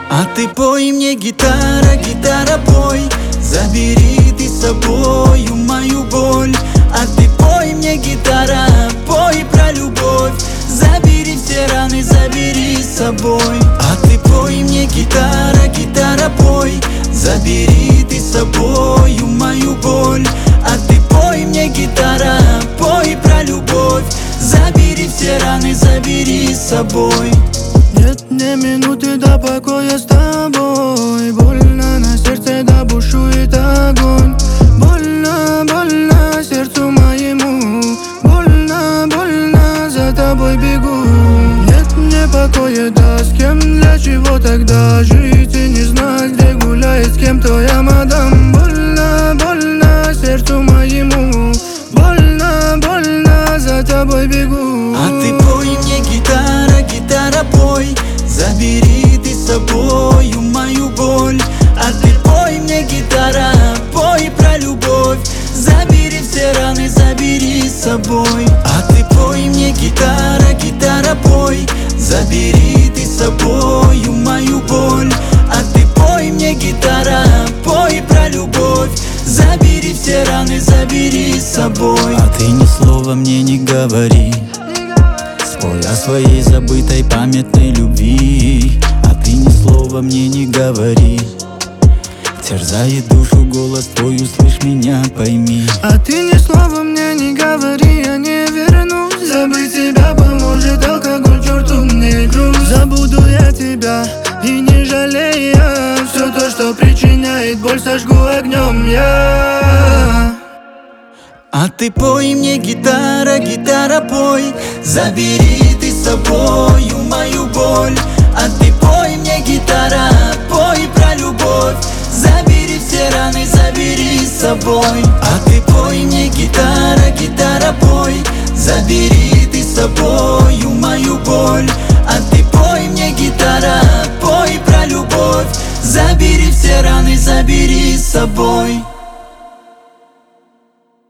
А ты пой мне, гитара, гитара, пой. Забери ты с собою мою боль. А ты пой мне, гитара, пой про любовь. Забери все раны, забери с собой. А ты пой мне, гитара, гитара, пой. Забери ты с собою мою боль. А ты пой мне, гитара, пой про любовь. Забери все раны, забери с собой. Нет мне минуты до покоя с тобой. Больно на сердце, да бушует огонь. Больно, больно сердцу моему. Больно, больно, за тобой бегу. Нет мне покоя, да с кем, для чего тогда жить и не знать, где гуляет с кем твоя мадам. Больно, больно сердцу моему. Больно, больно, за тобой бегу. А ты пой мне, гитара, гитара, пой. Забери ты с собою мою боль. А ты пой мне, гитара, пой про любовь. Забери все раны, забери с собой. А ты пой мне, гитара, гитара, пой. Забери ты с собою мою боль. А ты пой мне, гитара, пой про любовь. Забери все раны, забери с собой. А ты ни слова мне не говори. Спой о своей забытой памятной любви. А ты ни слова мне не говори. Терзает душу голос твой, услышь меня, пойми. А ты ни слова мне не говори, я не вернусь. Забыть тебя поможет алкоголь, черту мне груз. Забуду я тебя и не жалея. Все то, что причиняет боль, сожгу огнем я. А ты пой мне, гитара, гитара, пой. Забери ты с собою мою боль. А ты пой мне, гитара, пой про любовь. Забери все раны, забери с собой. А ты пой мне, гитара, гитара, пой. Забери ты с собою мою боль. А ты пой мне, гитара, пой про любовь. Забери все раны, забери с собой.